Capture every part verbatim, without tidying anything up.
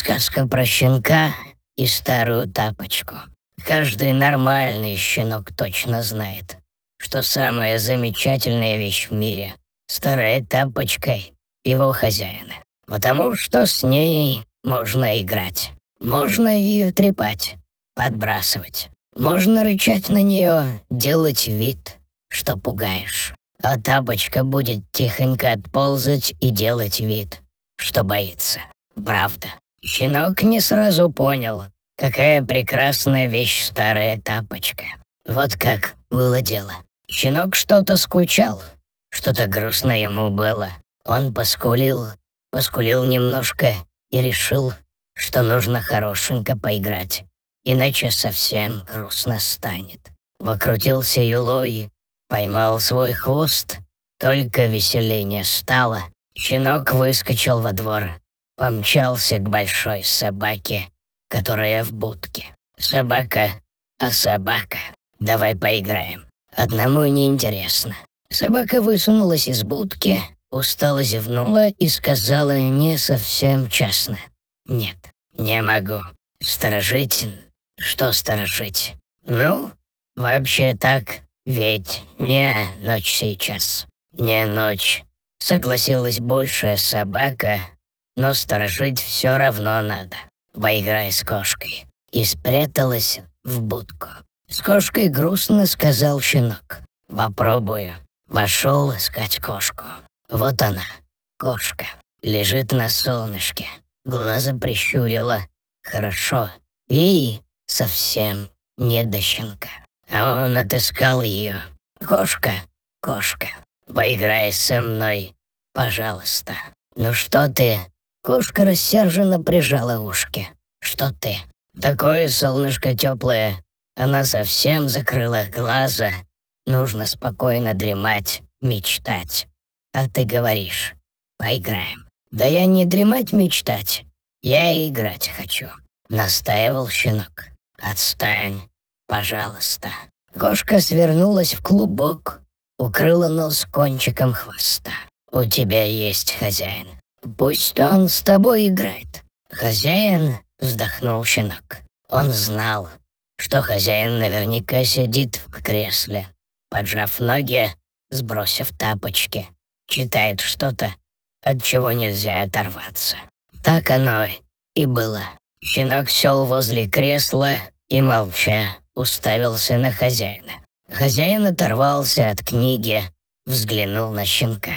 Сказка про щенка и старую тапочку. Каждый нормальный щенок точно знает, что самая замечательная вещь в мире — старая тапочка его хозяина. Потому что с ней можно играть, можно ее трепать, подбрасывать, можно рычать на нее, делать вид, что пугаешь. А тапочка будет тихонько отползать и делать вид, что боится. Правда. Щенок не сразу понял, какая прекрасная вещь старая тапочка. Вот как было дело. Щенок что-то скучал, что-то грустно ему было. Он поскулил, поскулил немножко и решил, что нужно хорошенько поиграть, иначе совсем грустно станет. Покрутился юлой, поймал свой хвост, только веселее стало. Щенок выскочил во двор, помчался к большой собаке, которая в будке. «Собака, а собака, давай поиграем. Одному неинтересно». Собака высунулась из будки, устало зевнула и сказала не совсем честно: «Нет, не могу. Сторожить? Что сторожить? Ну, вообще так, ведь не ночь сейчас». «Не ночь», — согласилась большая собака, «но сторожить все равно надо. Поиграй с кошкой». И спряталась в будку. С кошкой грустно сказал щенок: «Попробую». Пошел искать кошку. Вот она, кошка, лежит на солнышке, глаза прищурила. Хорошо, ей совсем не до щенка. А он отыскал ее. «Кошка, кошка, поиграй со мной, пожалуйста». «Ну что ты?» Кошка рассерженно прижала ушки. «Что ты? Такое солнышко теплое». Она совсем закрыла глаза. Нужно спокойно дремать, мечтать. А ты говоришь: «Поиграем». «Да я не дремать, мечтать. Я играть хочу», — настаивал щенок. «Отстань, пожалуйста». Кошка свернулась в клубок, укрыла нос кончиком хвоста. «У тебя есть хозяин. Пусть он с тобой играет». «Хозяин?» — вздохнул щенок. Он знал, что хозяин наверняка сидит в кресле, поджав ноги, сбросив тапочки, читает что-то, от чего нельзя оторваться. Так оно и было. Щенок сел возле кресла и, молча, уставился на хозяина. Хозяин оторвался от книги, взглянул на щенка.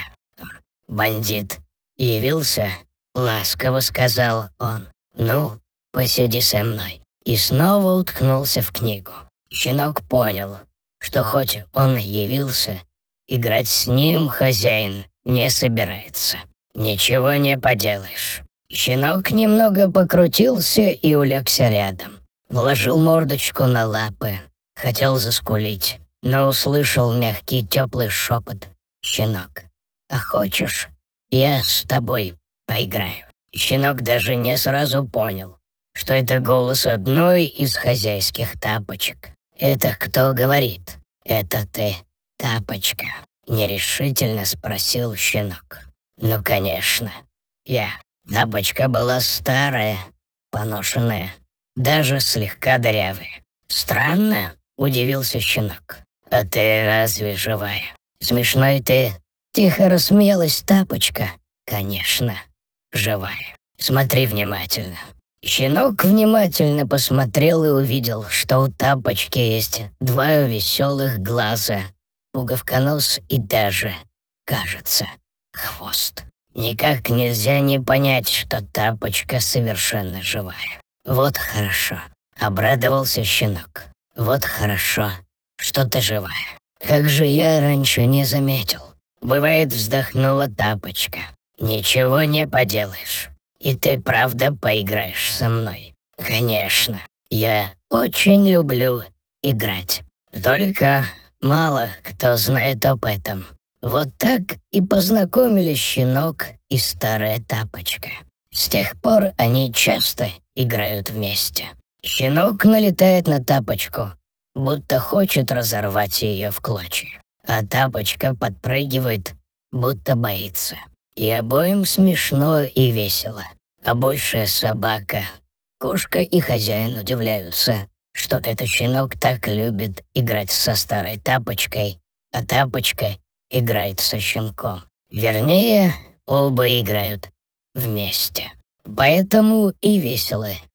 «Бандит явился?» — ласково сказал он. «Ну, посиди со мной». И снова уткнулся в книгу. Щенок понял, что хоть он явился, играть с ним хозяин не собирается. Ничего не поделаешь. Щенок немного покрутился и улегся рядом. Вложил мордочку на лапы, хотел заскулить, но услышал мягкий теплый шепот: «Щенок, а хочешь, я с тобой поиграю?» Щенок даже не сразу понял, что это голос одной из хозяйских тапочек. «Это кто говорит?» «Это ты, тапочка», — нерешительно спросил щенок. «Ну, конечно, я». Тапочка была старая, поношенная, даже слегка дырявая. «Странно», — удивился щенок. «А ты разве живая?» «Смешной ты», — тихо рассмеялась тапочка. «Конечно, живая. Смотри внимательно». Щенок внимательно посмотрел и увидел, что у тапочки есть два веселых глаза, пуговка-нос и даже, кажется, хвост. Никак нельзя не понять, что тапочка совершенно живая. «Вот хорошо», — обрадовался щенок. «Вот хорошо, что ты живая. Как же я раньше не заметил». «Бывает», — вздохнула тапочка. «Ничего не поделаешь. И ты правда поиграешь со мной?» «Конечно, я очень люблю играть. Только мало кто знает об этом». Вот так и познакомились щенок и старая тапочка. С тех пор они часто играют вместе. Щенок налетает на тапочку, будто хочет разорвать ее в клочья. А тапочка подпрыгивает, будто боится. И обоим смешно и весело. побольше собака. Кошка и хозяин удивляются, что этот щенок так любит играть со старой тапочкой, а тапочка играет со щенком. Вернее, оба играют вместе. Поэтому и весело